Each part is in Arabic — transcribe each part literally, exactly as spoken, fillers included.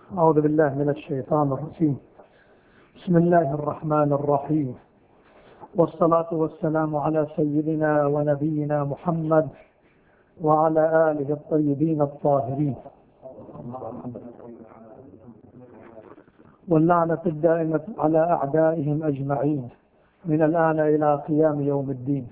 أعوذ بالله من الشيطان الرجيم. بسم الله الرحمن الرحيم، والصلاة والسلام على سيدنا ونبينا محمد وعلى آله الطيبين الطاهرين، واللعنة الدائمة على أعدائهم أجمعين من الآن إلى قيام يوم الدين.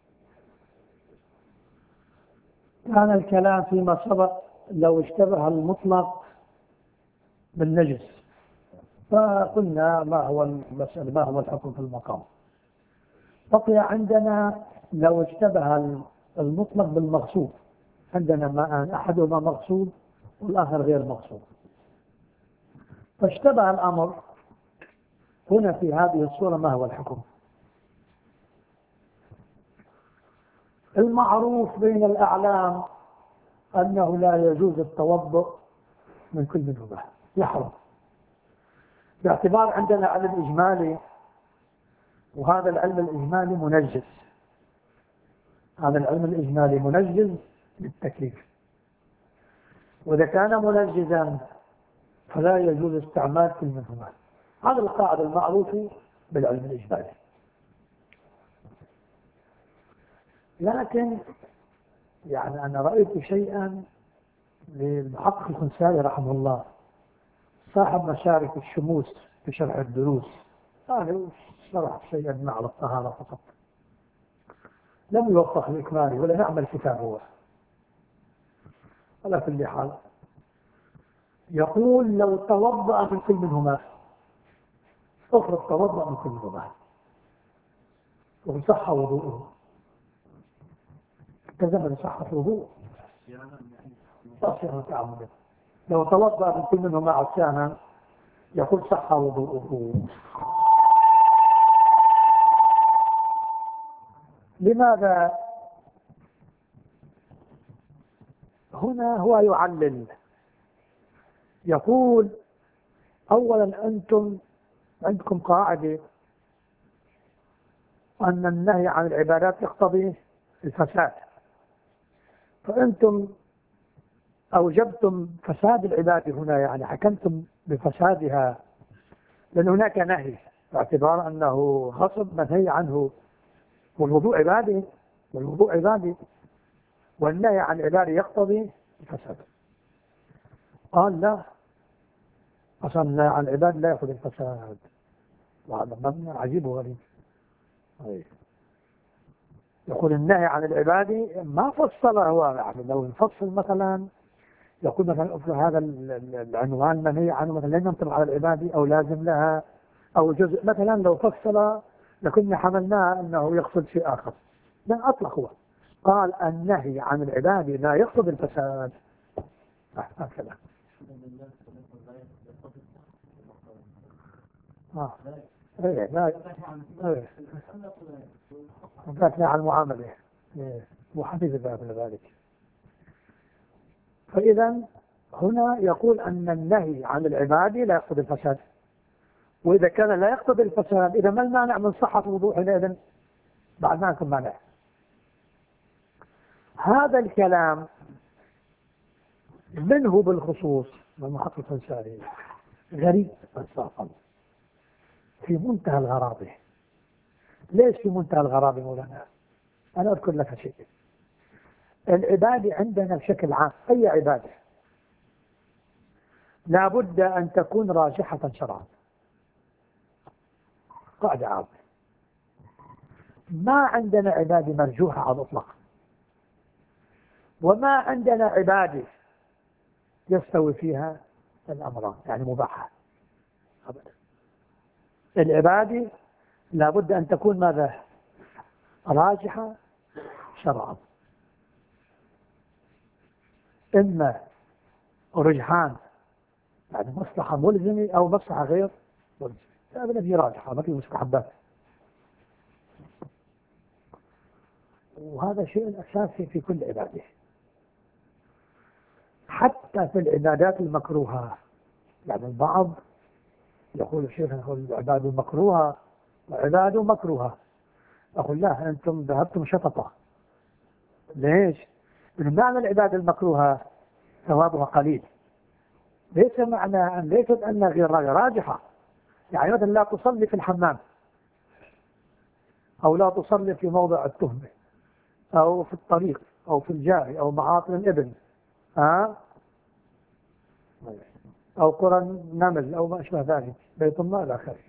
كان الكلام فيما سبق لو اشتبه المطلق بالنجس، فقلنا ما هو المسألة، ما هو الحكم في المقام. بقي عندنا لو اشتبه المطلق بالمغصوب، عندنا ماء أحدهما مغصوب والآخر غير مغصوب، فاشتبه الأمر هنا في هذه الصورة. ما هو الحكم؟ المعروف بين الأعلام أنه لا يجوز التوضؤ من كل منهما، يحرم، باعتبار عندنا علم إجمالي، وهذا العلم الإجمالي منجز. هذا العلم الإجمالي منجز للتكليف، وإذا كان منجزا فلا يجوز استعمال كل منهما. هذا القاعدة المعروفة بالعلم الإجمالي. لكن يعني أنا رأيت شيئا للمحقق الخنسائي رحمه الله، صاحب مشارك الشموس في شرح الدروس، هذا شرح شيئا ما على الطهارة فقط، لم يوفق الإكمالي ولا نعمل كتاب هو. على كل حال يقول لو توضأ من كل منهما، افرض توضأ من كل منهما وصح وضوءه، كزمن صحة وضوء تصير تعمد. لو توضأ من كل منهما عصيانا يقول صح وضوءه. لماذا؟ هنا هو يعلل، يقول أولا أنتم عندكم قاعدة أن النهي عن العبادات يقتضي الفساد، فأنتم أوجبتم فساد العبادة هنا، يعني حكمتم بفسادها، لأن هناك نهي باعتبار أنه غصب منهي عنه، والوضوء عبادة، والوضوء عبادة، والنهي عن العبادة يقتضي الفساد. قال لا، أصلا النهي عن العبادة لا يأخذ الفساد، وهذا مبنى عجيب وغريب. يقول النهي عن العبادة ما فصله هو، يعني لو نفصل مثلا يقول مثلا هذا العنوان منهي عنه مثلا لن ينطبق على العبادة أو لازم لها أو جزء، مثلا لو فصل لكنا حملناها أنه يقصد شيء آخر. لا، أطلق هو، قال النهي عن العبادة لا يقصد الفساد، هكذا. آه. إيه لا إيه ذاتنا عن المعاملة إيه وحديث ذلك. فإذا هنا يقول أن النهي عن العبادة لا يقصد الفساد، وإذا كان لا يقصد الفساد إذا ما المانع من صحة وضوء حينئذ؟ بعد ما يكون مانع. هذا الكلام منه بالخصوص من محقق الخنسائي غريب إنصافا، في منتهى الغرابة. ليش في منتهى الغرابة مولانا؟ أنا أذكر لك شيء. العبادة عندنا بشكل عام، أي عبادة لا بد أن تكون راجحة شرعا، قاعدة عامة. ما عندنا عبادة مرجوحة على الإطلاق، وما عندنا عبادة يستوي فيها الأمران، يعني مباحة أبدا. العبادة لا بد أن تكون ماذا؟ راجحة شرعا، إما رجحان يعني مصلحة ملزمة أو مصلحة غير ملزمة، لا في راجحة، ما في مستحبات. وهذا شيء أساسي في كل عبادة، حتى في العبادات المكروهة. يعني البعض يقول الشيخ يقول العبادة مكروهة وعبادة مكروهة، أقول لا، أنتم ذهبتم شططة. ليش؟ من معنى العبادة المكروهة ثوابها قليل، ليس معنى أن ليست أنها غير راجحة. يعني مثلا لا تصلي في الحمام، أو لا تصلي في موضع التهمة، أو في الطريق، أو في الجاري، أو معاطل الإبل، ها؟ أو قرى النمل، أو ما أشبه ذلك، بيت الله إلى آخره.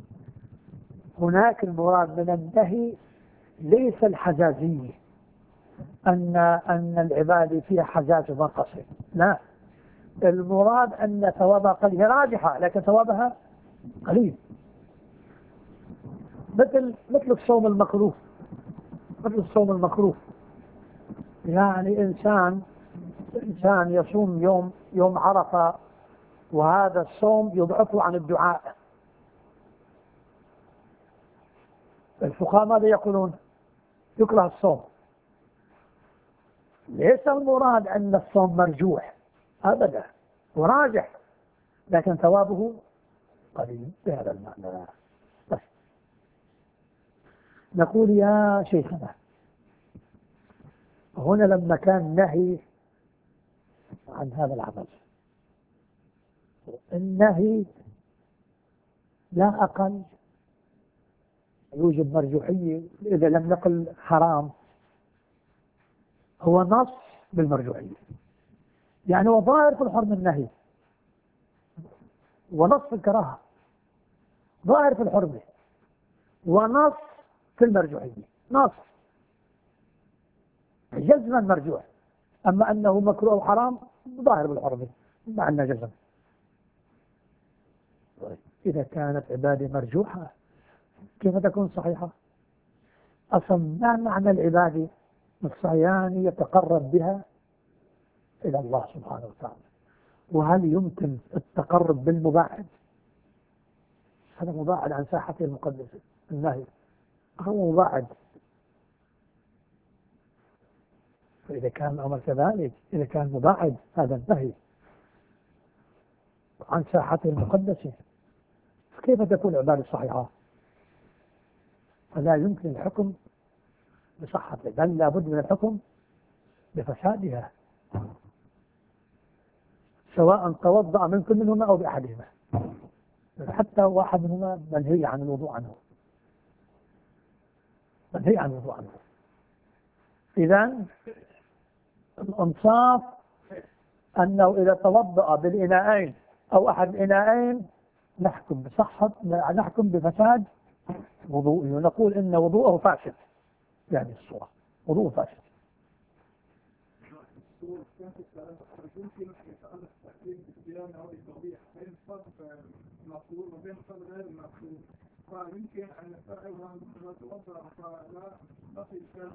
هناك المراد من النهي ليس الحجازية، أن أن العبادة فيها حجاز منقصة، لا، المراد أن ثوابها قليل، هي راجحة لكن ثوابها قليل. مثل مثل الصوم المكروه، مثل الصوم المكروه. يعني إنسان إنسان يصوم يوم يوم عرفة، وهذا الصوم يضعفه عن الدعاء. الفقهاء ماذا يقولون؟ يكره الصوم. ليس المراد أن الصوم مرجوح أبدا، وراجح، لكن ثوابه قليل بهذا المعنى. بس نقول يا شيخنا، هنا لما كان نهي عن هذا العمل، النهي لا أقل يوجب مرجوحية. إذا لم نقل حرام، هو نص بالمرجوحية. يعني هو ظاهر في الحرم النهي، ونص في الكراهة، ظاهر في الحرمة ونص في المرجوحية، نص جزما مرجوح. أما أنه مكروه أو حرام ظاهر بالحرمة مع أنه جزم. إذا كانت عبادة مرجوحة كيف تكون صحيحة؟ أصلا ما معنى العبادة الصيان يتقرب بها إلى الله سبحانه وتعالى؟ وهل يمكن التقرب بالمباعد؟ هذا مباعد عن ساحته المقدسة، النهي هو مباعد. فإذا كان الأمر كذلك، إذا كان مباعد هذا النهي عن ساحته المقدسة، كيف تكون عبادة صحيحة؟ فلا يمكن الحكم بصحته، بل لابد من الحكم بفسادها، سواء توضأ من كل منهما أو بأحدهما، حتى واحد منهما منهي عن الوضوء عنه، منهي عن الوضوء عنه. إذن الإنصاف أنه إذا توضأ بالإناءين أو أحد الإناءين نحكم بصحة، نحكم بفساد وضوءه، ونقول إن وضوءه فاسد. يعني الصورة وضوءه فاسد. يمكن يتألف تأكيد الصيام أو التوضيح بين الفرق المقصود وبين الفرق غير المقصود، فيمكن أن يستوعب أن يتوضأ فلا نقي كلام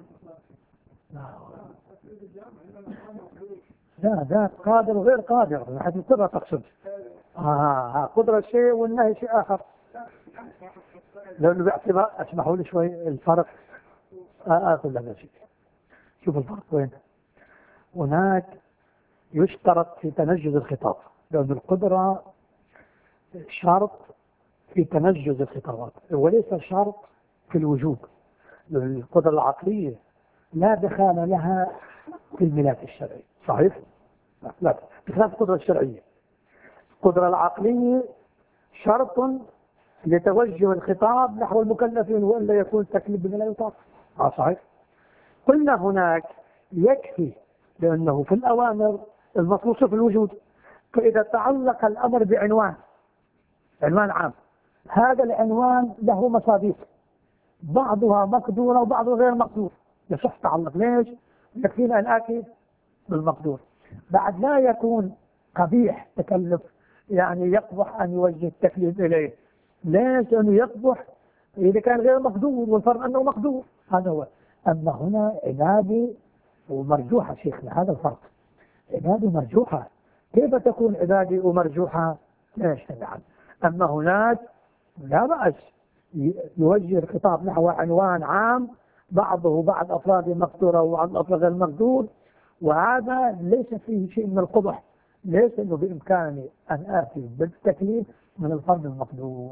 لا لا قادر وغير قادر، حتى القدرة تقصد. آه قدرة شيء والنهي شيء آخر. لأنه باعتبار اسمحوا لي شوي الفرق. آه آخذ لك شيء. شوف الفرق وين. هناك يشترط في تنجز الخطاب، لأن القدرة شرط في تنجز الخطابات وليس شرط في الوجوب. لأن القدرة العقلية لا دخال لها في الملاك الشرعي، صحيح؟ لا، بخلاف القدرة الشرعية. القدرة العقلية شرط لتوجه الخطاب نحو المكلفين، وإلا يكون التكليف بما لا يطاق. آه صحيح. قلنا هناك يكفي، لأنه في الأوامر المخصوصة في الوجود، فإذا تعلق الأمر بعنوان، عنوان عام، هذا العنوان له مصاديق، بعضها مقدورة وبعضها غير مقدور، يصح تعلق. ليش؟ يكفينا أن آتي بالمقدور. بعد لا يكون قبيح تكلف، يعني يقبح أن يوجه التكليف إليه. ليش؟ لأنه يقبح إذا كان غير مقدور، والفرق أنه مقدور، هذا هو. أما هنا عبادة ومرجوحة شيخنا، هذا الفرق. عبادة مرجوحة، كيف تكون عبادة ومرجوحة؟ لا يجتمعان. أما هناك لا بأس يوجه الخطاب نحو عنوان عام، بعضه بعض أفراد مقدورة وبعض أفراد غير مقدور، وهذا ليس فيه شيء من القبح. ليس إنه بإمكاني أن آتي بالتكليف من الفرد المقدور.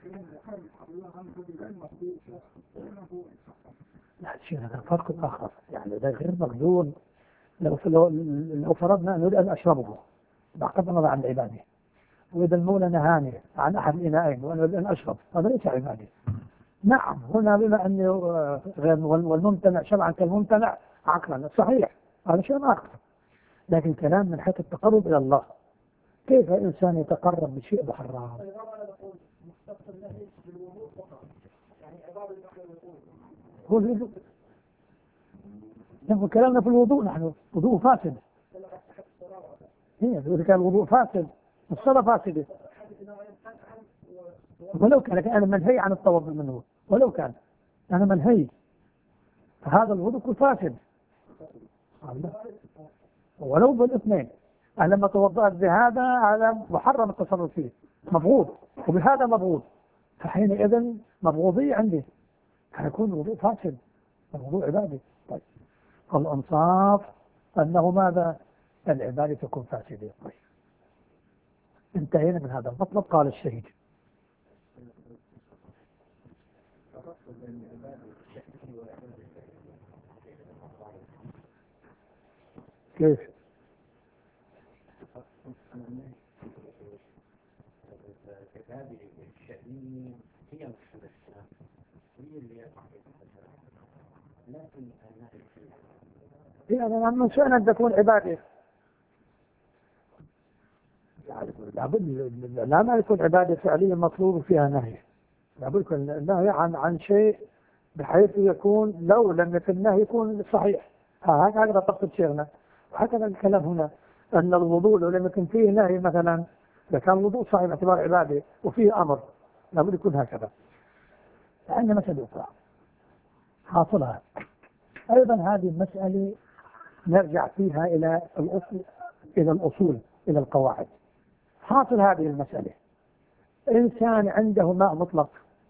لا شيء هذا فرق آخر. يعني ده غير مقدور. لو لو فرضنا أن نريد أن أشربه بغض النظر عن العبادة. وإذا المولى نهاني عن أحد الإناءين وأنا أريد أن أشرب، هذا ليس عبادة. نعم هنا بما أنه غير والممتنع شرعا كالممتنع عقلا صحيح، هذا شيء آخر. لكن كلام من حيث التقرب إلى الله، كيف إنسان يتقرب بشيء محرم؟ هو الوضوء، نحن كلامنا في الوضوء، نحن وضوء فاسد. هي إذا كان الوضوء فاسد الصلاة فاسدة، ولو كان أنا منهي عن التوضؤ منه، ولو كان أنا منهي، فهذا الوضوء فاسد ولو بالاثنين. أنا لما توضأت بهذا على محرم التصرف فيه مبغوض، وبهذا مبغوض، فحينئذ مبغوضية عندي، فيكون الوضوء فاسد، الوضوء عبادة. طيب الأنصاف أنه ماذا؟ العبادة تكون فاسدة. طيب انتهينا من هذا المطلب. قال الشهيد كيف؟ هذه الشأنية هي مشكلة هي اللي يقع لكن يعني من شأن أن تكون عبادة، لابد لا ما يكون عبادة فعلية مطلوب فيها نهي، لابد يكون النهي عن عن شيء بحيث يكون لو لم يكن النهي يكون صحيح. هكذا تقصد شيخنا، وهكذا الكلام هنا أن الوضوء لو لم يكن فيه نهي مثلا، إذا كان الوضوء صحيح باعتبار عبادة وفيه أمر لابد يكون هكذا. لأن مسألة أخرى حاصلها أيضا، هذه المسألة نرجع فيها إلى الأصول إلى الأصول إلى القواعد. حاصل هذه المسألة، إنسان عنده ماء مطلق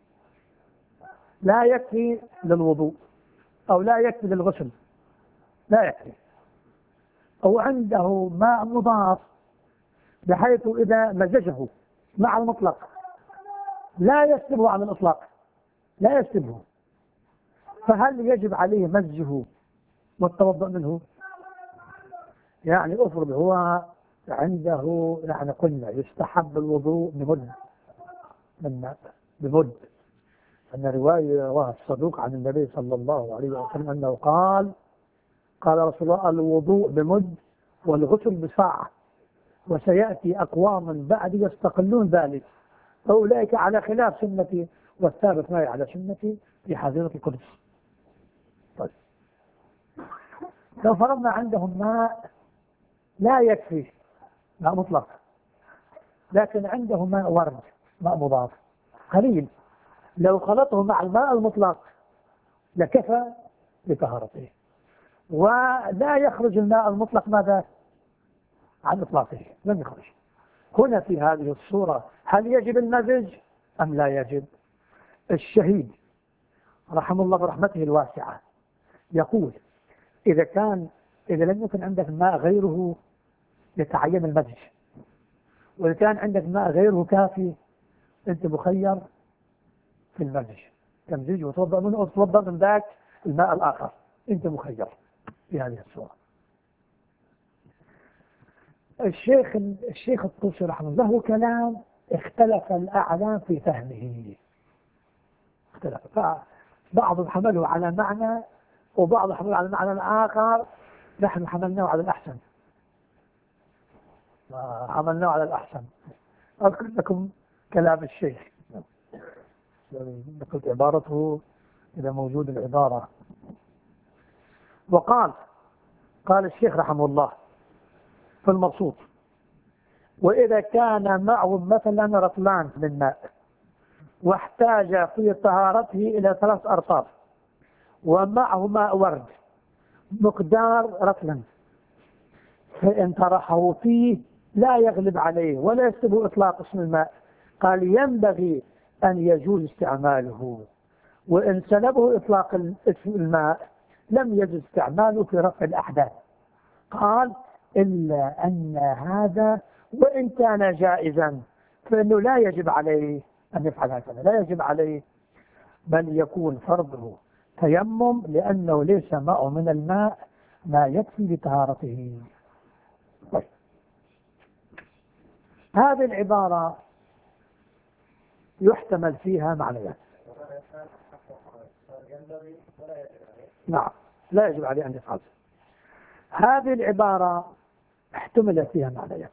لا يكفي للوضوء أو لا يكفي للغسل، لا يكفي، أو عنده ماء مضاف بحيث إذا مزجه مع المطلق لا يسلبه عن الإطلاق، لا يسلبه، فهل يجب عليه مزجه والتوضؤ منه؟ يعني أفرض هو عنده، يعني قلنا يستحب الوضوء بمد من ماء، بمد، أن رواية رواه الصدوق عن النبي صلى الله عليه وسلم أنه قال قال رسول الله الوضوء بمد والغسل بصاع، وسيأتي أقوام بعد يستقلون ذلك، أولئك على خلاف سنتي والثابت معي على سنتي في حظيرة القدس. طيب لو فرضنا عندهم ماء لا يكفي، ماء مطلق، لكن عنده ماء ورد، ماء مضاف قليل، لو خلطه مع الماء المطلق لكفى لطهارته، ولا يخرج الماء المطلق ماذا؟ عن إطلاقه، لم يخرج. هنا في هذه الصورة هل يجب المزج أم لا يجب؟ الشهيد رحمه الله برحمته الواسعة يقول إذا كان إذا لم يكن عندك ماء غيره يتعين المزج، وإذا كان عندك ماء غيره كافي أنت مخير في المزج، تمزيج وتوضأ منه أو تتوضأ من ذاك الماء الآخر، أنت مخير في هذه الصورة. الشيخ الشيخ الطوسي رحمه الله له كلام اختلف الأعلام في فهمه، اختلف، فبعضهم حمله على معنى وبعض حمله على معنى آخر، نحن حملناه على الأحسن، حملناه على الأحسن. أذكر لكم كلام الشيخ، نقلت عبارته إذا موجود العبارة، وقال قال الشيخ رحمه الله في المبسوط وإذا كان معه مثلا رطلان من ماء واحتاج في طهارته إلى ثلاث أرطال ومعه ماء ورد مقدار رطلا، فإن طرحه فيه لا يغلب عليه ولا يسلبه إطلاق اسم الماء، قال ينبغي أن يجوز استعماله، وإن سلبه إطلاق اسم الماء لم يجوز استعماله في رفع الأحداث. قال إلا أن هذا وإن كان جائزا فإنه لا يجب عليه أن يفعل هكذا، لا يجب عليه، بل يكون فرضه تيمم لأنه ليس معه من الماء ما يكفي لطهارته. طيب هذه العبارة يحتمل فيها معنيات. نعم، لا يجب عليه أن يفعل. هذه العبارة احتمل فيها معنيات.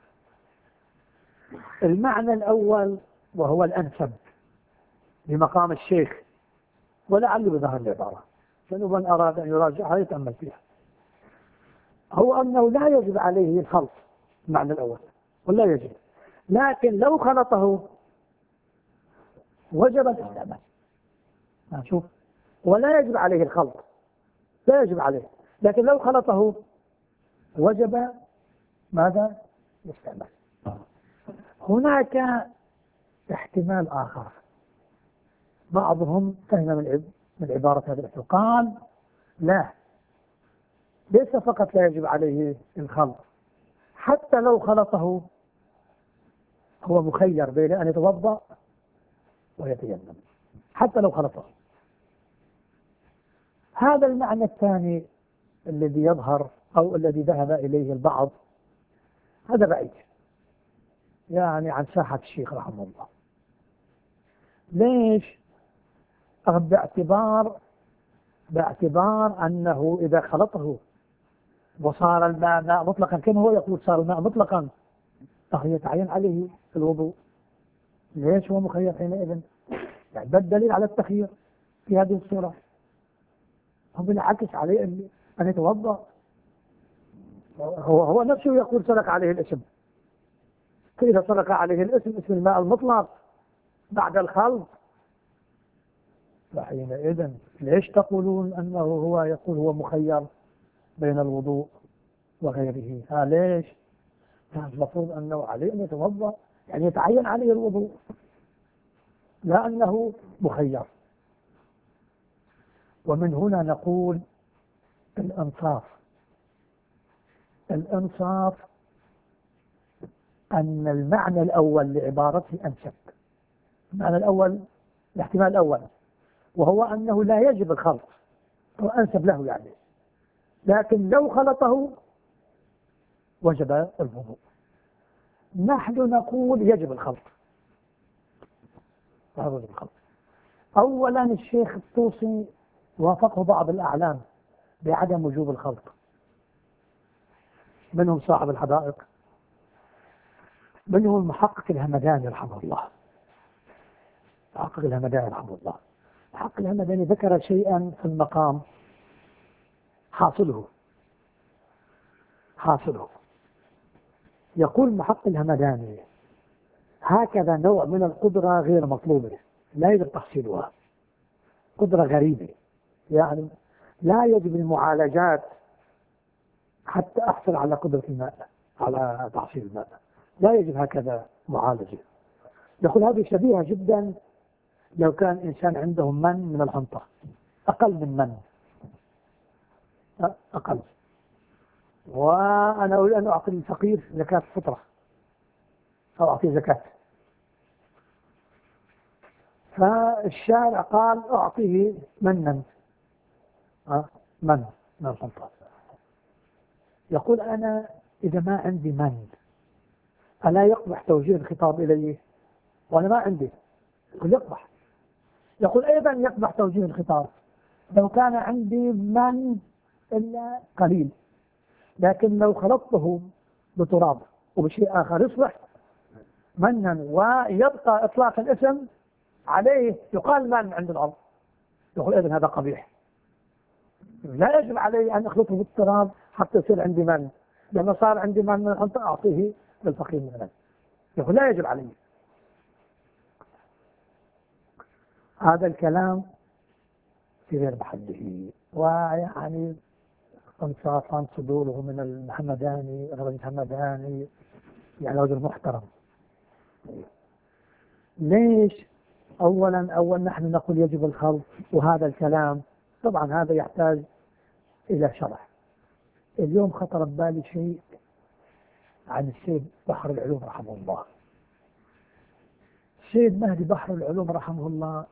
المعنى الأول وهو الأنسب بمقام الشيخ، ولعله بظهر العبارة، لأنه من أراد أن يراجعها يتأمل فيها، هو أنه لا يجب عليه الخلط، المعنى الأول، ولا يجب، لكن لو خلطه وجب الاستعمال. شوف، ولا يجب عليه الخلط، لا يجب عليه، لكن لو خلطه وجب ماذا؟ الاستعمال. هناك احتمال آخر، بعضهم فهم من عبارة هذا الاحتمال، قال لا، ليس فقط لا يجب عليه الخلط، حتى لو خلطه هو مخير بين أن يتوضأ ويتيمم، حتى لو خلطه. هذا المعنى الثاني الذي يظهر أو الذي ذهب إليه البعض هذا بعيد، يعني عن ساحة الشيخ رحمه الله. ليش؟ باعتبار باعتبار أنه إذا خلطه وصار الماء ماء مطلقا، كما هو يقول صار الماء مطلقا، يتعين عليه الوضوء. ليش هو مخير حينئذ؟ يعني ده الدليل على التخيير في هذه الصورة. هو بالعكس عليه أن يتوضأ، هو هو نفسه يقول سلك عليه الاسم، فإذا سلك عليه الاسم اسم الماء المطلق بعد الخلط، فحينئذ ليش تقولون أنه هو يقول هو مخير بين الوضوء وغيره؟ ها ليش؟ المفروض أنه عليه أن يتوضأ، يعني يتعين عليه الوضوء، لا أنه مخير. ومن هنا نقول الإنصاف الإنصاف أن المعنى الأول لعبارته أنسب. المعنى الأول، الاحتمال الأول، وهو أنه لا يجب الخلط، هو أنسب له يعني، لكن لو خلطه وجب الوضوء. نحن نقول يجب الخلط. يجب الخلط. أولا الشيخ الطوسي وافقه بعض الأعلام بعدم وجوب الخلط، منهم صاحب الحدائق، منهم المحقق الهمداني رحمه الله. محقق الهمداني رحمه الله محقق الهمداني ذكر شيئا في المقام حاصله حاصله يقول محقق الهمداني: هكذا نوع من القدرة غير مطلوبة لا يجب تحصيلها، قدرة غريبة، يعني لا يجب المعالجات حتى أحصل على قدرة الماء، على تحصيل الماء، لا يجب هكذا معالجة. يقول هذه شبيهة جدا لو كان إنسان عنده من من الحنطة، أقل من من أقل، وأنا أريد أن أعطي الفقير زكاة الفطرة أو أعطي زكاة، فالشارع قال أعطيه منا من من الحنطة. يقول أنا إذا ما عندي من، ألا يقبح توجيه الخطاب إليه؟ وأنا ما عندي. يقول يقبح. يقول أيضا يقبح توجيه الخطاب لو كان عندي من إلا قليل، لكن لو خلطته بتراب وبشيء آخر يصبح منا، ويبقى إطلاق الاسم عليه يقال من عند الأرض. يقول أيضا هذا قبيح، لا يجب علي أن أخلطه بالتراب حتى يصير عندي من، لما صار عندي من أنت أعطيه للفقير مثلا. يقول لا يجب علي. هذا الكلام في غير محله، ويعني انصافا صدوره من الهمداني، رجل الهمداني يعني رجل محترم. ليش؟ أولا أول نحن نقول يجب الخلط، وهذا الكلام طبعا هذا يحتاج إلى شرح. اليوم خطر ببالي شيء عن السيد بحر العلوم رحمه الله. السيد مهدي بحر العلوم رحمه الله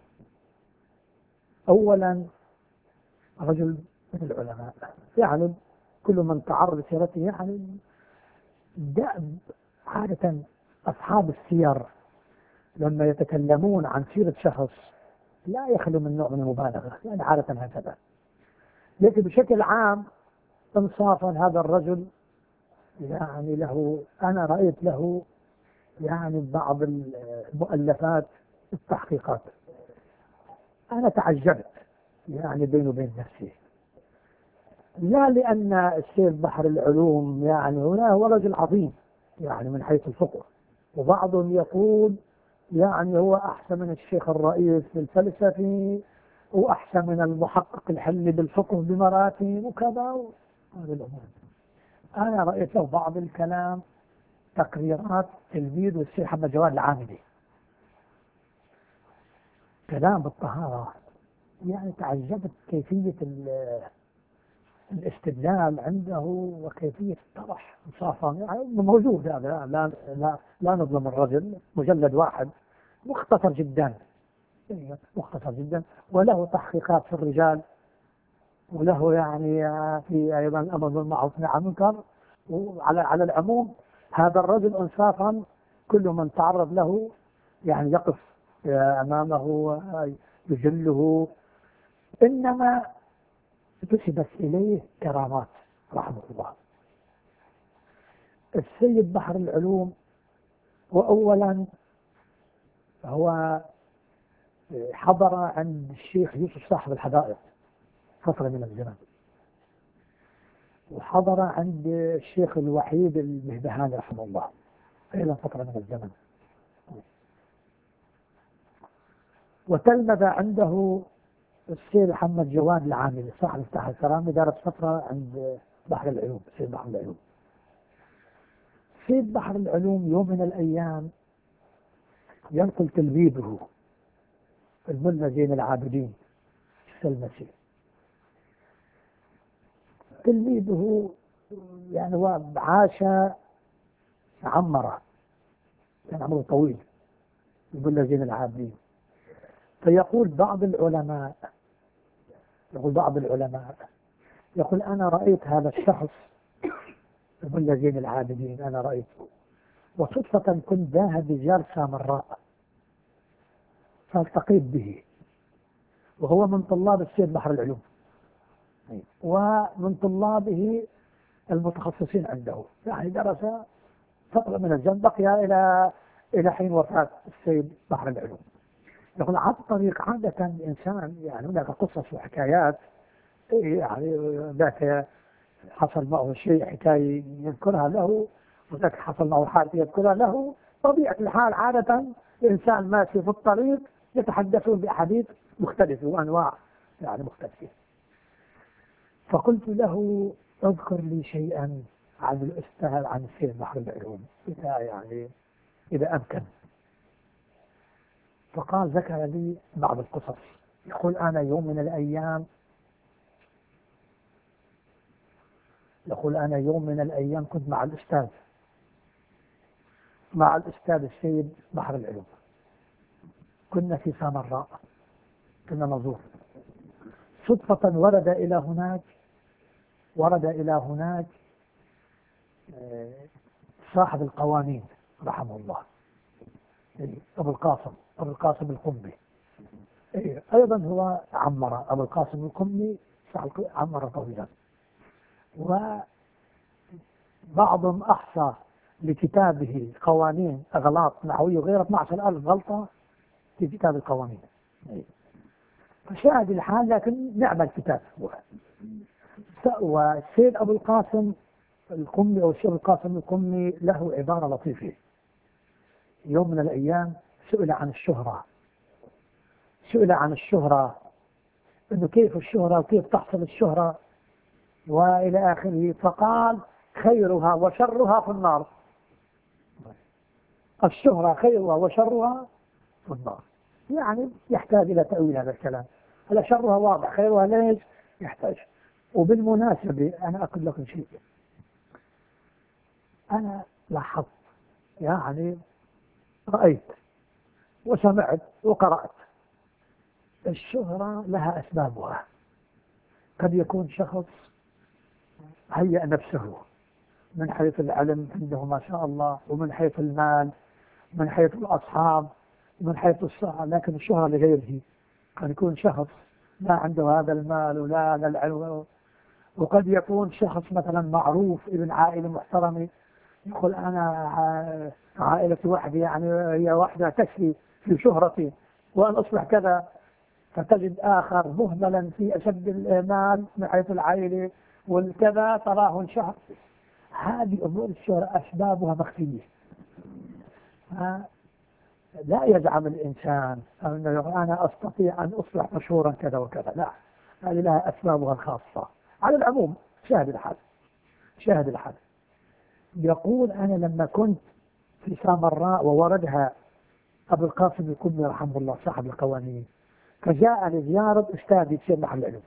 أولا رجل من العلماء، يعني كل من تعرض لسيرته يعني دأب عادة أصحاب السير لما يتكلمون عن سيرة شخص لا يخلو من نوع من المبالغة، يعني عادة هكذا. لكن بشكل عام انصافا هذا الرجل يعني له، أنا رأيت له يعني بعض المؤلفات التحقيقات، أنا تعجبت يعني بيني وبين نفسي، لا لأن السيد بحر العلوم يعني هنا هو رجل عظيم يعني من حيث الفقه، وبعضهم يقول يعني هو أحسن من الشيخ الرئيس الفلسفي وأحسن من المحقق الحلي بالفقه بمراتب وكذا وهذه الأمور. أنا رأيت له بعض الكلام تقريرات تلميذ والشيخ محمد جواد العاملي، كلام بالطهارة، يعني تعجبت كيفية الاستدلال عنده وكيفية الطرح انصافا، يعني موجود هذا، لا, لا, لا نظلم الرجل، مجلد واحد مختصر جدا، مختصر جدا، وله تحقيقات في الرجال، وله يعني في أيضا الأمر بالمعروف والنهي عن المنكر. وعلى على العموم هذا الرجل انصافا كل من تعرض له يعني يقف أمامه يجله، إنما نسبت إليه كرامات رحمه الله. السيد بحر العلوم وأولا هو حضر عند الشيخ يوسف صاحب الحدائق فترة من الزمن، وحضر عند الشيخ الوحيد المهبهاني رحمه الله أيضا فترة من الزمن، وتلمذ عنده السيد محمد جواد العاملي صاحب مفتاح الكرامة، درس فترة عند بحر العلوم. السيد بحر العلوم السيد بحر العلوم يوم من الأيام ينقل تلميذه الملا زين العابدين السلمسي، تلميذه يعني هو عاش عمره، كان عمره طويل الملا زين العابدين. فيقول بعض العلماء يقول بعض العلماء يقول أنا رأيت هذا الشخص الملا زين العابدين، أنا رأيته وصدفة كنت ذاهب بجلسة مرة فالتقيت به، وهو من طلاب السيد بحر العلوم ومن طلابه المتخصصين عنده، يعني درس فترة من الزمن بقي إلى إلى حين وفاة السيد بحر العلوم. يقول على الطريق عادة الإنسان يعني هناك قصص وحكايات، يعني ذاك حصل معه شيء حكاية يذكرها له، وذاك حصل معه حادثة يذكرها له، طبيعة الحال عادة الإنسان ماشي في الطريق يتحدثون بأحاديث مختلفة وأنواع يعني مختلفة. فقلت له اذكر لي شيئا عن الأستاذ عن السيد بحر العلوم إذا يعني إذا أمكن. فقال ذكر لي بعض القصص، يقول أنا يوم من الأيام يقول أنا يوم من الأيام كنت مع الأستاذ مع الأستاذ السيد بحر العلوم، كنا في سامراء كنا نزور، صدفة ورد إلى هناك ورد إلى هناك صاحب القوانين رحمه الله أبو القاسم أبو القاسم القمي، أيضا هو عمر أبو القاسم القمي عمر طويلا، وبعضهم أحصى لكتابه قوانين أغلاط نحوية وغيرها اثني عشر ألف غلطة في كتاب القوانين، فشاهد الحال لكن نعم الكتاب. والسيد أبو القاسم القمي أو الشيخ القاسم القمي له عبارة لطيفة، يوم من الأيام سئل عن الشهرة سئل عن الشهرة إنه كيف الشهرة وكيف تحصل الشهرة وإلى آخره، فقال خيرها وشرها في النار، الشهرة خيرها وشرها في النار، يعني يحتاج إلى تأويل هذا الكلام. هلا شرها واضح، خيرها ليش يحتاج. وبالمناسبة أنا أقول لكم شيء، أنا لاحظت يعني رأيت وسمعت وقرأت الشهرة لها أسبابها. قد يكون شخص هيأ نفسه من حيث العلم عنده ما شاء الله، ومن حيث المال من حيث الأصحاب ومن حيث الصحة، لكن الشهرة لغيره. قد يكون شخص لا عنده هذا المال ولا هذا العلم، وقد يكون شخص مثلا معروف ابن عائلة محترمة، يقول أنا عائلتي وحدي، يعني هي واحدة تكفي في شهرتي وأن أصبح كذا. فتجد آخر مهملا في أشد الإهمال من حيث العائلة والكذا، تراه انشهر. هذه أمور الشهرة أسبابها مخفية. لا يزعم الإنسان أنه أنا أستطيع أن أصبح مشهورا كذا وكذا، لا، هذه لها أسبابها الخاصة. على العموم شاهد الحال شاهد الحال يقول أنا لما كنت في سامراء ووردها أبو القاسم الكمي رحمه الله صاحب القوانين، فجاءني زيارة أستاذي الشيخ محمد العلوم،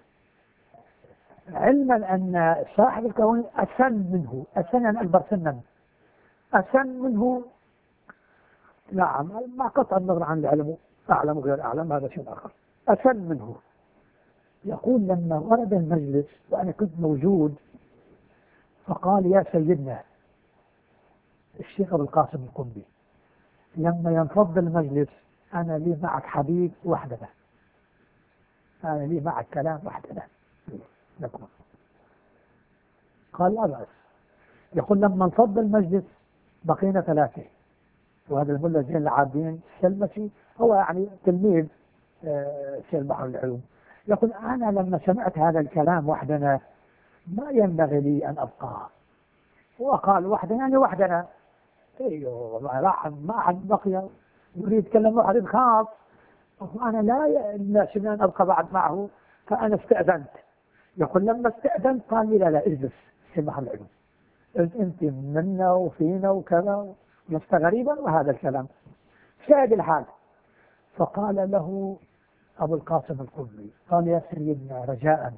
علما أن صاحب القوانين أسن منه، أسن يعني أكبر سنا، أسن منه، نعم، مع قطع النظر عن العلم، أعلم غير أعلم هذا شيء آخر، أسن منه. يقول لما ورد المجلس وأنا كنت موجود، فقال يا سيدنا الشيخ أبو القاسم القمي، لما ينفض المجلس أنا لي معك حديث وحدنا، أنا لي معك كلام وحدنا لكم. قال لا بأس. يقول لما انفض المجلس بقينا ثلاثة، وهذا الملا زين العابدين السلمسي هو يعني تلميذ شيخ بحر العلوم. يقول أنا لما سمعت هذا الكلام وحدنا ما ينبغي لي أن أبقى. وقال وحدنا يعني وحدنا، ايوه ما حد بقي يريد يتكلم واحد خاص، وأنا لا يناسبني أن أبقى بعد معه، فأنا استأذنت. يقول لما استأذنت قال لي لا لا اجلس شيخ بحر العلوم، أنت منا وفينا وكذا، لست غريبا، وهذا الكلام شاهد الحال. فقال له أبو القاسم القمي، قال يا سيدنا رجاء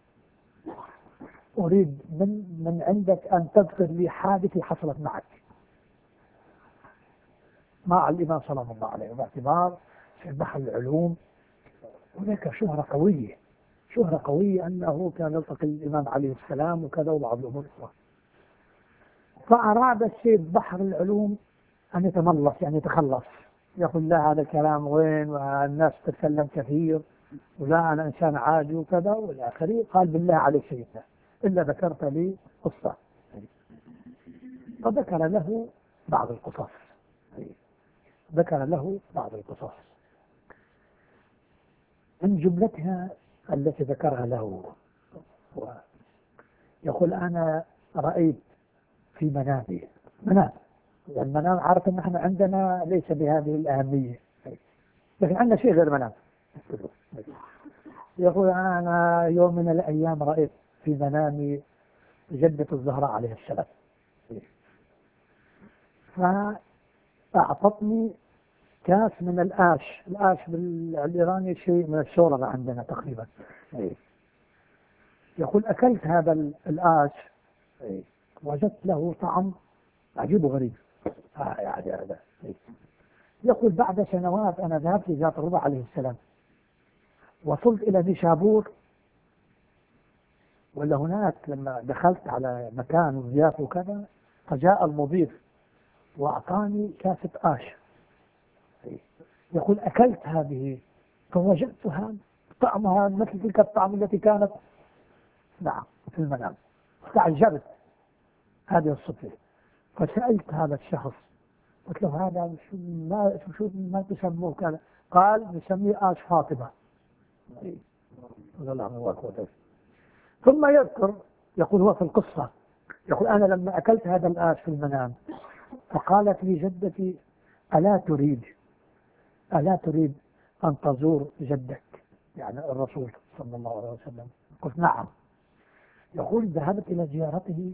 أريد من, من عندك أن تذكر لي حادثة حصلت معك مع الإمام صلى الله عليه وسلم، باعتبار في بحر العلوم هناك شهرة قوية، شهرة قوية أنه كان يلتقي الإمام عليه السلام وكذا وبعض الأمور. فأراد الشيخ بحر العلوم أن يتملص يعني يتخلص، يقول لا هذا الكلام وين، والناس تتكلم كثير، ولا أنا إنسان عادي وكذا والآخرين. قال بالله عليك سيدنا إلا ذكرت لي قصة. فذكر له بعض القصص، ذكر له بعض القصص من جملتها التي ذكرها له. يقول أنا رأيت في منامي، منام، المنام عارف أن احنا عندنا ليس بهذه الأهمية، لكن عندنا شيء غير منام. يقول أنا يوم من الأيام رأيت في منامي جدة الزهراء عليه السلام، فأعطتني كاس من الآش، الآش بالإيراني شيء من الشوربة عندنا تقريبا. يقول أكلت هذا الآش وجدت له طعم عجيب وغريب. آه يعني هذا. يقول بعد سنوات أنا ذهبت لذات الربع عليه السلام، وصلت إلى نيشابور، ولا هناك لما دخلت على مكان وضيافة وكذا، فجاء المضيف وأعطاني كاسة آش. يقول أكلت هذه فوجدتها طعمها مثل تلك الطعم التي كانت نعم في المنام. تعجبت هذه الصفة، فسألت هذا الشخص قلت له هذا شو ما شو ما تسموه كذا؟ قال نسميه آش فاطمة. ثم يذكر يقول هو في القصة، يقول أنا لما أكلت هذا الآش في المنام فقالت لي جدتي ألا تريد ألا تريد أن تزور جدك يعني الرسول صلى الله عليه وسلم؟ قلت نعم. يقول ذهبت إلى زيارته،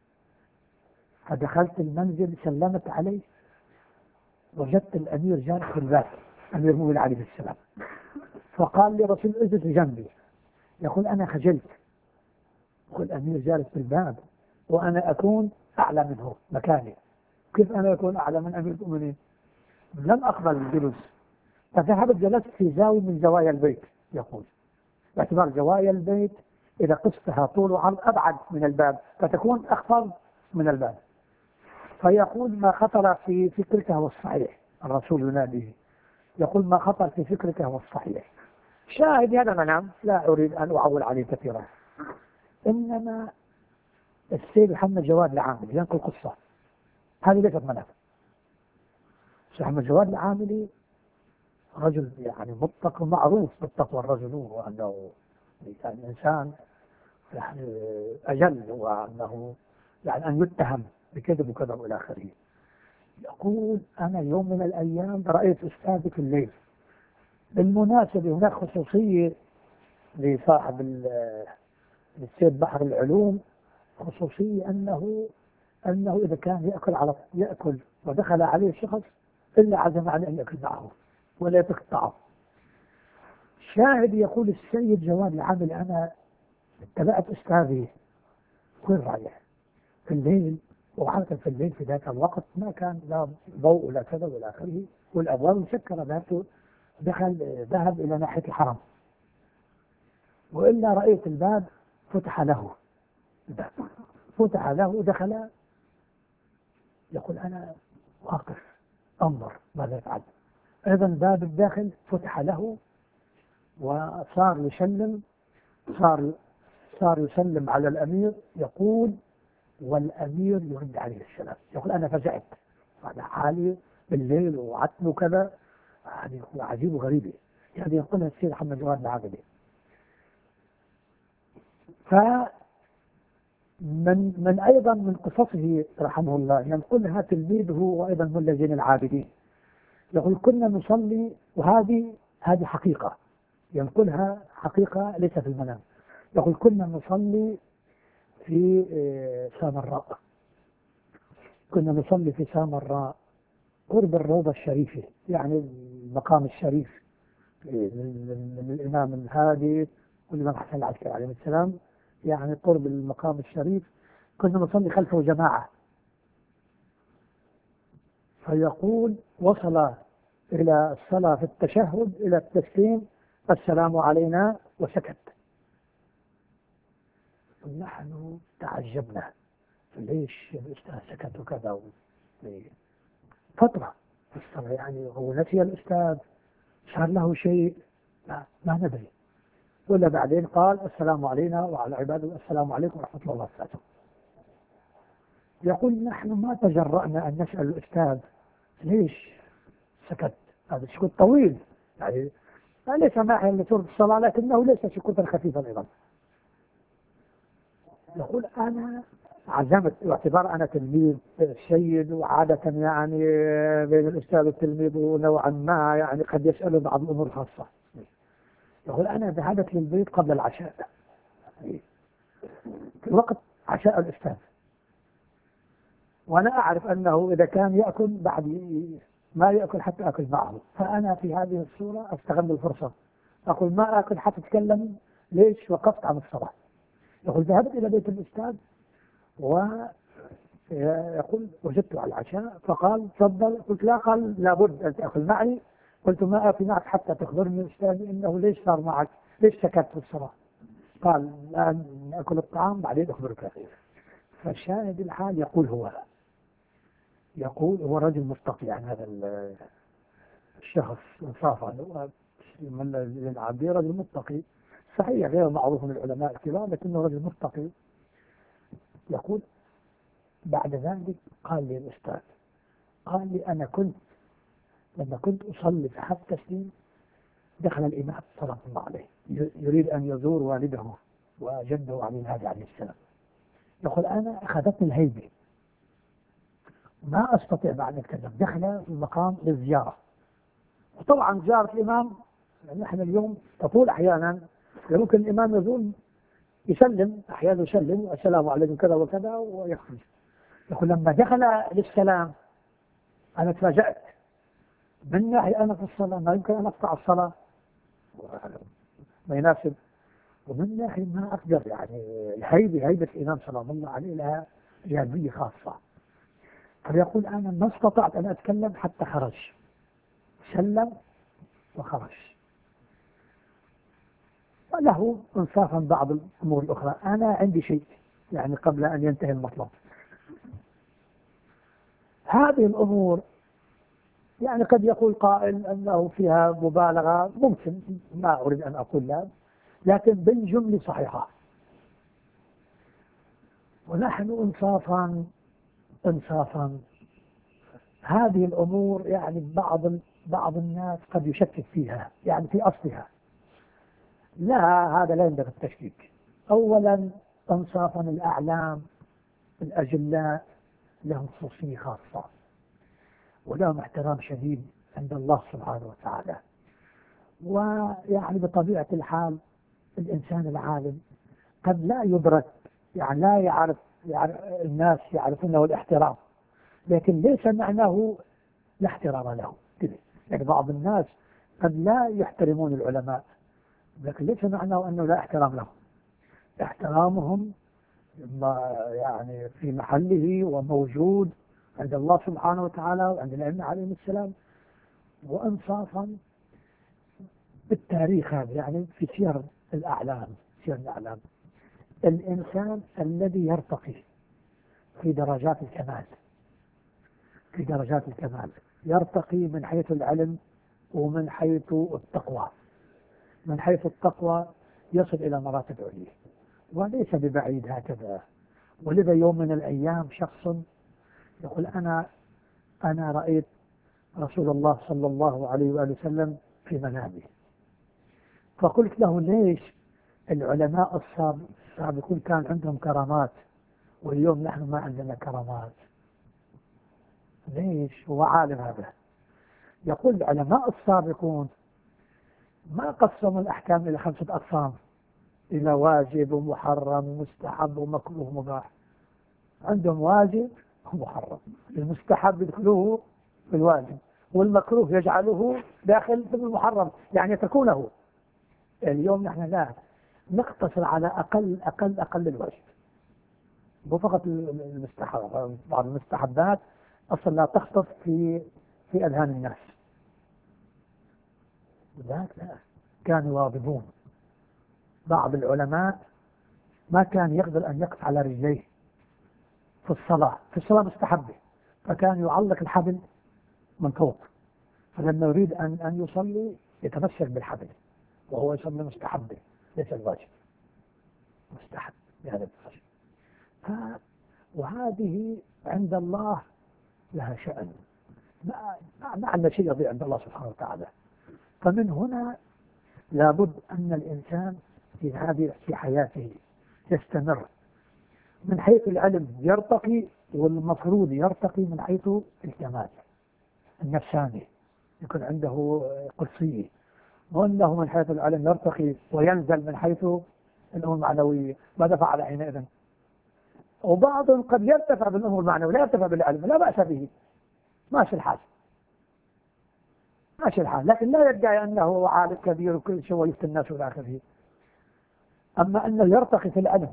فدخلت المنزل سلمت عليه، وجدت الأمير جالس في الباب، أمير المؤمنين عليه السلام، فقال لي رسول اجلس جنبي. يقول أنا خجلت، يقول الأمير جالس في الباب وأنا أكون أعلى منه مكاني، كيف أنا أكون أعلى من أمير المؤمنين؟ لم أقبل الجلوس، فذهبت جلست في زاوية من زوايا البيت. يقول باعتبار زوايا البيت إذا قصتها طول وعرض أبعد من الباب فتكون أخفض من الباب، فيقول ما خطر في فكرك هو الصحيح. الرسول يناديه يقول ما خطر في فكرك هو الصحيح. شاهد هذا منام، لا أريد أن أعول عليه كثيرا، إنما السيد محمد جواد العاملي ينقل قصة، هذه ليست منام. السيد محمد جواد العاملي رجل يعني متقي معروف بالتقوى الرجل، وأنه يعني إنسان يعني أجل، وأنه يعني أن يتهم بكذب وكذا وإلى آخره. يقول أنا يوم من الأيام رأيت أستاذي في الليل. بالمناسبة هناك خصوصية لصاحب السيد بحر العلوم، خصوصية أنه أنه إذا كان يأكل على يأكل ودخل عليه شخص إلا عزم على أن يأكل معه ولا يقطعه. شاهد يقول السيد جواد العامل أنا اتبعت أستاذي وين رايح في الليل، وعادة في الليل في ذاك الوقت ما كان لا ضوء ولا كذا ولا آخره، والأبواب مسكرة. ذهبت دخل ذهب إلى ناحية الحرم، وإلا رأيت الباب فتح له الباب فتح له دخل. يقول أنا واقف أنظر ماذا يفعل. أيضا باب الداخل فتح له وصار يسلم صار صار يسلم على الأمير. يقول والأمير يرد عليه السلام. يقول أنا فزعت، هذا حالي بالليل وعتم وكذا، يعني عجيب وغريب. يعني يقولها السيد محمد جواد العاملي. فمن من أيضا من قصصه رحمه الله ينقلها تلميذه وأيضا ملا زين العابدين. يقول كنا نصلي، وهذه هذه حقيقة ينقلها حقيقة ليس في المنام. يقول كنا نصلي في سامراء كنا نصلي في سامراء قرب الروضة الشريفة، يعني المقام الشريف من الإمام الهادي والإمام حسن العسكري عليه السلام، يعني قرب المقام الشريف. كنا نصلي خلفه جماعة. فيقول وصل إلى الصلاة في التشهد إلى التسليم السلام علينا وسكت. نحن تعجبنا ليش الأستاذ سكت وكذا فترة في الصلاة، يعني هو نسي الأستاذ، صار له شيء؟ لا ما ندري. ولا بعدين قال السلام علينا وعلى عباده السلام عليكم ورحمة الله وبركاته. يقول نحن ما تجرأنا أن نسأل الأستاذ ليش سكت. هذا سكوت طويل، يعني ليس ماهر لسورة الصلاة لكنه ليس سكوتا خفيفا أيضا. يقول أنا عزمت، باعتبار أنا تلميذ سيد، وعادة يعني بين الأستاذ والتلميذ نوعا ما يعني قد يسألوا بعض الأمور الخاصة. يقول أنا ذهبت للبيت قبل العشاء في وقت عشاء الأستاذ، وأنا أعرف أنه إذا كان يأكل بعد ما يأكل حتى أكل معه. فأنا في هذه الصورة أستغل الفرصة، أقول ما أكل حتى أتكلم ليش وقفت عن الصلاة. يقول ذهبت إلى بيت الأستاذ ويقول وجدته على العشاء فقال تفضل. قلت لا. قال لابد أن تأكل معي. قلت ما أكل معك حتى تخبرني أستاذي إنه ليش صار معك، ليش سكت في الصلاة. قال الآن نأكل الطعام بعدين أخبرك. فالشاهد الحال يقول هو يقول هو رجل متقي، يعني هذا الشخص انصافا من العبير رجل متقي صحيح غير معروف من العلماء الكبار لكنه رجل متقي. يقول بعد ذلك قال لي الأستاذ قال لي أنا كنت لما كنت أصلي في حد تسليم دخل الإمام صلى الله عليه يريد أن يزور والده وجده علي الهادي عليه السلام. يقول أنا أخذتني الهيبة ما أستطيع بعد الكلام. دخل في المقام للزيارة، وطبعا زيارة الإمام نحن اليوم تطول أحيانا، يمكن الإمام يزور يسلم أحيانا يسلم السلام عليكم كذا وكذا ويخرج. يقول لما دخل للسلام أنا تفاجأت، من ناحية أنا في الصلاة ما يمكن أن أقطع الصلاة ما يناسب، ومن ناحية ما أقدر يعني الهيبة هيبة الإمام صلى الله عليه لها جاذبية خاصة. فيقول أنا ما استطعت أن أتكلم حتى خرج، سلم وخرج. وله انصافا بعض الأمور الأخرى. أنا عندي شيء يعني قبل أن ينتهي المطلب. هذه الأمور يعني قد يقول قائل أنه فيها مبالغة، ممكن، ما أريد أن أقول لا، لكن بالجملة صحيحة. ونحن إنصافا إنصافا هذه الأمور يعني بعض بعض الناس قد يشكك فيها، يعني في أصلها. لا، هذا لا ينبغي التشكيك. أولا إنصافا الأعلام الأجلاء لهم خصوصية خاصة ولهم احترام شديد عند الله سبحانه وتعالى. ويعني بطبيعة الحال الإنسان العالم قد لا يدرك، يعني لا يعرف، يعني الناس يعرفونه الاحترام، لكن ليس معناه لا احترام له. يعني بعض الناس قد لا يحترمون العلماء، لكن ليس معناه أنه لا احترام لهم. احترامهم ما يعني في محله وموجود عند الله سبحانه وتعالى وعند الأئمة عليهم السلام. وإنصافا بالتاريخ هذا، يعني في سير الأعلام، سير الأعلام الإنسان الذي يرتقي في درجات الكمال، في درجات الكمال يرتقي من حيث العلم ومن حيث التقوى. من حيث التقوى يصل إلى مراتب عليا، وليس ببعيد هكذا. ولذا يوم من الأيام شخص يقول أنا أنا رأيت رسول الله صلى الله عليه وآله وسلم في منامي. فقلت له ليش العلماء السابقون كان عندهم كرامات واليوم نحن ما عندنا كرامات؟ ليش؟ هو عالم هذا. يقول العلماء السابقون ما قسموا الأحكام إلى خمسة أقسام، إلى واجب ومحرم ومستحب ومكروه ومباح. عندهم واجب ومحرم، المستحب يدخلوه في الواجب والمكروه يجعله داخل في المحرم، يعني يتركونه. اليوم نحن لا نقتصر على أقل أقل أقل الواجب، مو فقط المستحب. بعض المستحبات أصلا لا تخطف في في أذهان الناس. لا لا كانوا يواظبون. بعض العلماء ما كان يقدر أن يقف على رجليه في الصلاة، في الصلاة مستحبة، فكان يعلق الحبل من فوق، فلما يريد أن أن يصلي يتمسك بالحبل وهو يصلي مستحبة ليس الواجب، مستحب بهذا الوجه. وهذه عند الله لها شأن، ما ما عندنا شيء يضيع عند الله سبحانه وتعالى. فمن هنا لابد أن الإنسان في هذه في حياته يستمر من حيث العلم يرتقي، والمفروض يرتقي من حيث الكمال النفساني، يكون عنده قدسية. وأنه من حيث العلم يرتقي وينزل من حيث الأمور المعنوية. ماذا فعل حينئذ؟ وبعضهم قد يرتفع بالأمور المعنوية لا يرتفع بالعلم، لا بأس به، ماشي الحال ماشي الحال، لكن لا يدعي أنه عالم كبير وكل شيء ويفتي الناس إلى آخره. أما أنه يرتقي في العلم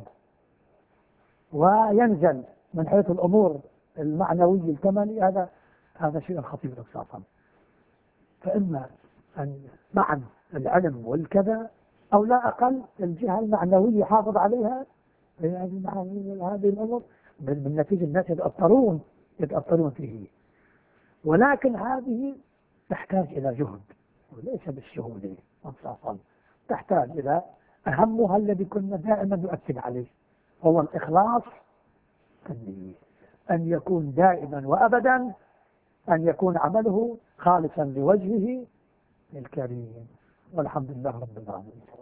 وينزل من حيث الأمور المعنوية الكمالية، هذا هذا شيء خطير إنصافا. فإما أن معا العلم والكذا، أو لا أقل الجهة المعنوية حافظ عليها هذه الأمور. بالنتيجة الناس يتأثرون يتأثرون فيه، ولكن هذه تحتاج إلى جهد وليس بالسهولة إنصافا. تحتاج إلى أهمها الذي كنا دائما نؤكد عليه، هو الإخلاص في النية، أن يكون دائما وأبدا أن يكون عمله خالصا لوجهه الكريم. والحمد لله رب العالمين.